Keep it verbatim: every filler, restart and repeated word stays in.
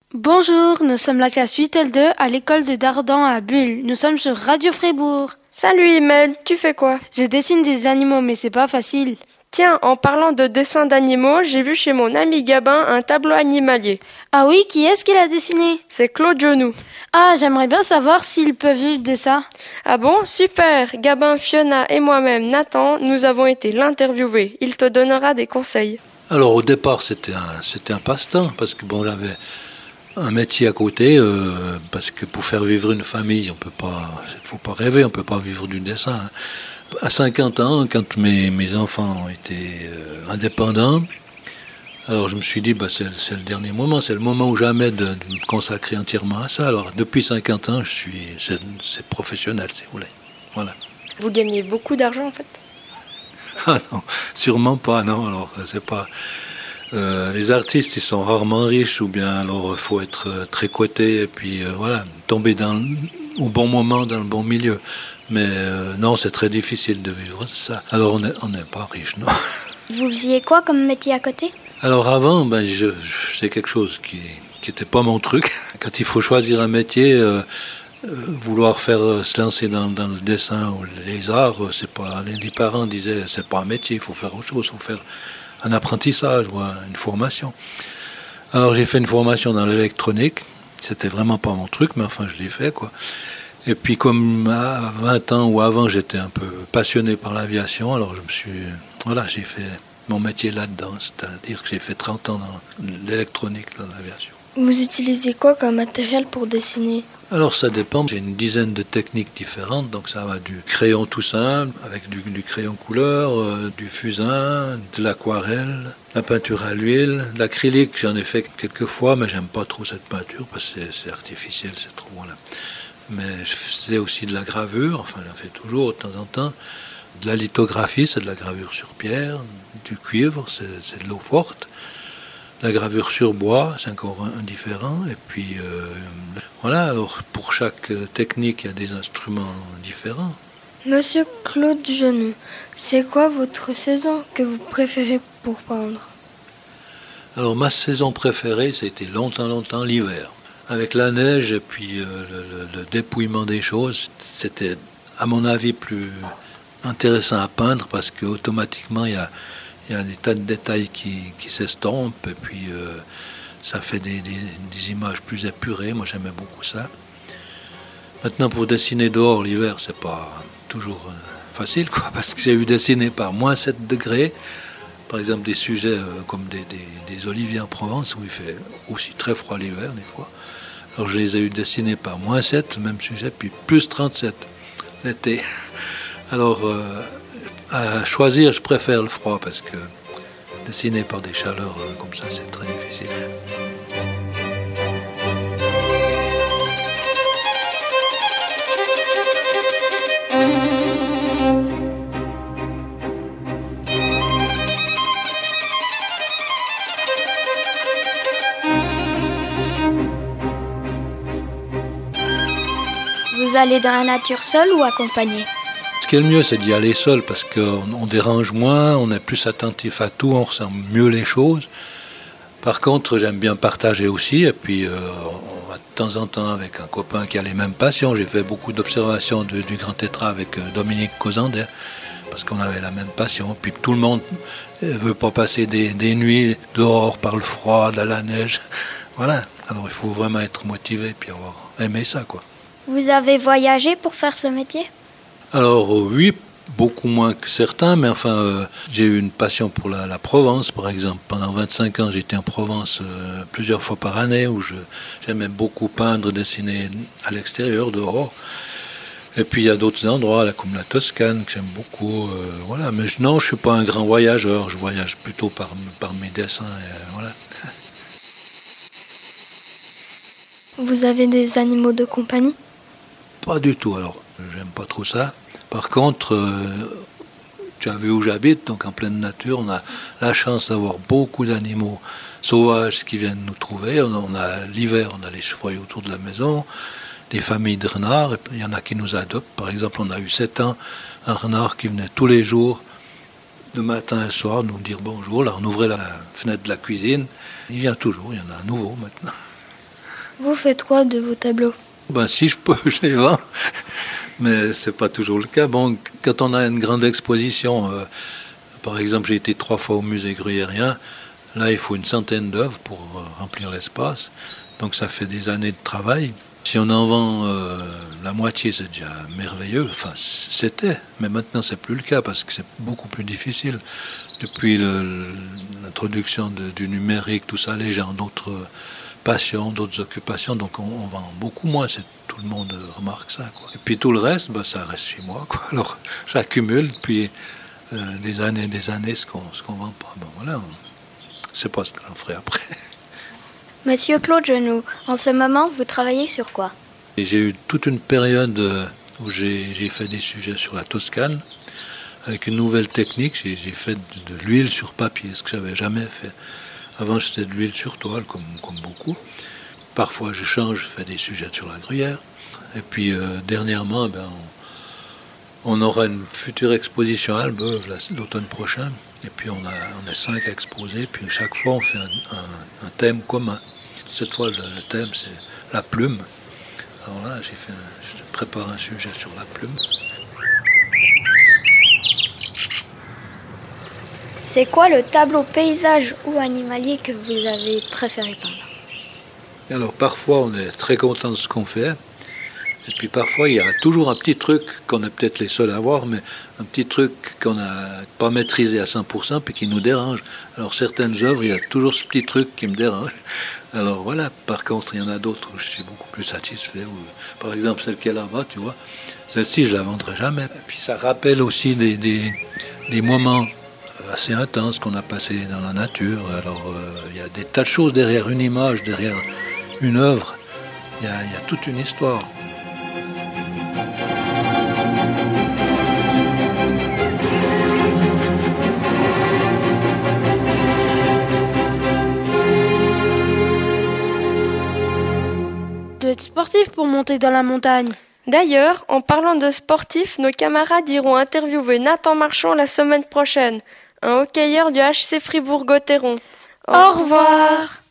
Bonjour, nous sommes la classe huit L deux à l'école de Dardan à Bulle. Nous sommes sur Radio Fribourg. Salut Imed, tu fais quoi? Je dessine des animaux, mais c'est pas facile. Tiens, en parlant de dessin d'animaux, j'ai vu chez mon ami Gabin un tableau animalier. Ah oui, qui est-ce qui l'a dessiné? C'est Claude Genoux. Ah, j'aimerais bien savoir s'il peut vivre de ça. Ah bon? Super! Gabin, Fiona et moi-même, Nathan, nous avons été l'interviewer. Il te donnera des conseils. Alors au départ, c'était un, c'était un passe-temps, parce que bon, j'avais un métier à côté, euh, parce que pour faire vivre une famille, on peut pas, faut pas rêver, on peut pas vivre du dessin. Hein. À cinquante ans, quand mes, mes enfants étaient euh, indépendants, alors je me suis dit, bah, c'est, c'est le dernier moment, c'est le moment ou jamais de, de me consacrer entièrement à ça. Alors depuis cinquante ans, je suis, c'est, c'est professionnel, si vous voulez. Voilà. Vous gagnez beaucoup d'argent en fait? Ah non, sûrement pas, non. Alors c'est pas. Euh, les artistes, ils sont rarement riches, ou bien alors il faut être euh, très coté et puis euh, voilà, tomber dans le, au bon moment, dans le bon milieu. Mais euh, non, c'est très difficile de vivre de ça. Alors on n'est on n'est pas riche, non. Vous faisiez quoi comme métier à côté? Alors avant, ben, je, je, c'est quelque chose qui n'était pas mon truc. Quand il faut choisir un métier, euh, euh, vouloir faire euh, se lancer dans, dans le dessin ou les arts, euh, c'est pas. Les, les parents disaient c'est pas un métier, il faut faire autre chose, il faut faire un apprentissage ou une formation. Alors j'ai fait une formation dans l'électronique. C'était vraiment pas mon truc, mais enfin je l'ai fait, quoi. Et puis comme à vingt ans ou avant, j'étais un peu passionné par l'aviation, alors je me suis, voilà, j'ai fait mon métier là-dedans, c'est-à-dire que j'ai fait trente ans dans l'électronique, dans l'aviation. Vous utilisez quoi comme matériel pour dessiner? Alors ça dépend, j'ai une dizaine de techniques différentes, donc ça va du crayon tout simple, avec du, du crayon couleur, euh, du fusain, de l'aquarelle, la peinture à l'huile, l'acrylique, j'en ai fait quelques fois, mais j'aime pas trop cette peinture parce que c'est, c'est artificiel, c'est trop, voilà. Mais je faisais aussi de la gravure, enfin j'en fais toujours de temps en temps, de la lithographie, c'est de la gravure sur pierre, du cuivre, c'est, c'est de l'eau forte. La gravure sur bois, c'est encore indifférent. Et puis, euh, voilà, alors pour chaque technique, il y a des instruments différents. Monsieur Claude Genoux, c'est quoi votre saison que vous préférez pour peindre? Alors, ma saison préférée, c'était longtemps, longtemps l'hiver. Avec la neige et puis euh, le, le, le dépouillement des choses, c'était, à mon avis, plus intéressant à peindre parce qu'automatiquement, il y a Il y a des tas de détails qui, qui s'estompent et puis euh, ça fait des, des, des images plus épurées. Moi, j'aimais beaucoup ça. Maintenant, pour dessiner dehors l'hiver, c'est pas toujours facile, quoi, parce que j'ai eu dessiner par moins sept degrés, par exemple des sujets euh, comme des, des, des oliviers en Provence, où il fait aussi très froid l'hiver, des fois. Alors, je les ai eu dessinés par moins sept, le même sujet, puis plus trente-sept l'été. Alors, euh, à choisir, je préfère le froid parce que dessiner par des chaleurs comme ça, c'est très difficile. Vous allez dans la nature seul ou accompagné? Ce qui est le mieux, c'est d'y aller seul parce qu'on on dérange moins, on est plus attentif à tout, on ressent mieux les choses. Par contre, j'aime bien partager aussi, et puis euh, on va de temps en temps avec un copain qui a les mêmes passions. J'ai fait beaucoup d'observations de, du Grand Tétras avec euh, Dominique Causander, parce qu'on avait la même passion. Puis tout le monde ne veut pas passer des, des nuits dehors par le froid, de la neige. Voilà, alors il faut vraiment être motivé et avoir aimé ça, quoi. Vous avez voyagé pour faire ce métier? Alors oui, beaucoup moins que certains, mais enfin, euh, j'ai eu une passion pour la, la Provence, par exemple. Pendant vingt-cinq ans, j'étais en Provence euh, plusieurs fois par année, où je, j'aimais beaucoup peindre, dessiner à l'extérieur, dehors. Et puis il y a d'autres endroits, là, comme la Toscane, que j'aime beaucoup. Euh, voilà. Mais je, non, je ne suis pas un grand voyageur, je voyage plutôt par, par mes dessins. Et, euh, voilà. Vous avez des animaux de compagnie? Pas du tout, alors j'aime pas trop ça. Par contre, euh, tu as vu où j'habite, donc en pleine nature, on a la chance d'avoir beaucoup d'animaux sauvages qui viennent nous trouver. On a, on a l'hiver, on a les chevreuils autour de la maison, des familles de renards, et il y en a qui nous adoptent. Par exemple, on a eu sept ans un renard qui venait tous les jours, le matin et le soir, nous dire bonjour. Là, on ouvrait la fenêtre de la cuisine, il vient toujours, il y en a un nouveau maintenant. Vous faites quoi de vos tableaux? Ben, si je peux, je les vends, mais c'est pas toujours le cas. Bon, quand on a une grande exposition, euh, par exemple, j'ai été trois fois au musée gruyérien, là, il faut une centaine d'œuvres pour euh, remplir l'espace, donc ça fait des années de travail. Si on en vend euh, la moitié, c'est déjà merveilleux. Enfin, c'était, mais maintenant, c'est plus le cas parce que c'est beaucoup plus difficile. Depuis le, l'introduction de, du numérique, tout ça, les gens, d'autres passions, d'autres occupations, donc on, on vend beaucoup moins. C'est, tout le monde remarque ça, quoi. Et puis tout le reste, ben, ça reste chez moi, quoi. Alors j'accumule, puis euh, des années et des années, ce qu'on ce qu'on vend pas. Ben voilà, on ne sait pas ce que j'en ferai après. Monsieur Claude Genoux, en ce moment, vous travaillez sur quoi? Et j'ai eu toute une période où j'ai, j'ai fait des sujets sur la Toscane, avec une nouvelle technique. J'ai, j'ai fait de, de l'huile sur papier, ce que j'avais jamais fait. Avant, c'était de l'huile sur toile, comme, comme beaucoup. Parfois, je change, je fais des sujets sur la gruyère. Et puis, euh, dernièrement, ben, on, on aura une future exposition à Albeuve l'automne prochain. Et puis, on a, on a cinq à exposer. Puis, chaque fois, on fait un, un, un thème commun. Cette fois, le, le thème, c'est la plume. Alors là, j'ai fait un, je prépare un sujet sur la plume. C'est quoi le tableau paysage ou animalier que vous avez préféré peindre? Alors parfois on est très content de ce qu'on fait, et puis parfois il y a toujours un petit truc qu'on est peut-être les seuls à voir, mais un petit truc qu'on n'a pas maîtrisé à cent pour cent puis qui nous dérange. Alors certaines œuvres, il y a toujours ce petit truc qui me dérange. Alors voilà, par contre il y en a d'autres où je suis beaucoup plus satisfait. Où, par exemple celle qui est là-bas, tu vois, celle-ci je la vendrai jamais. Et puis ça rappelle aussi des, des, des moments assez intenses qu'on a passés dans la nature. Alors euh, il y a des tas de choses derrière une image, derrière une œuvre, il y a, il y a toute une histoire. De être sportif pour monter dans la montagne. D'ailleurs, en parlant de sportifs, nos camarades iront interviewer Nathan Marchand la semaine prochaine, un hockeyeur du H C Fribourg-Gotteron. Au revoir.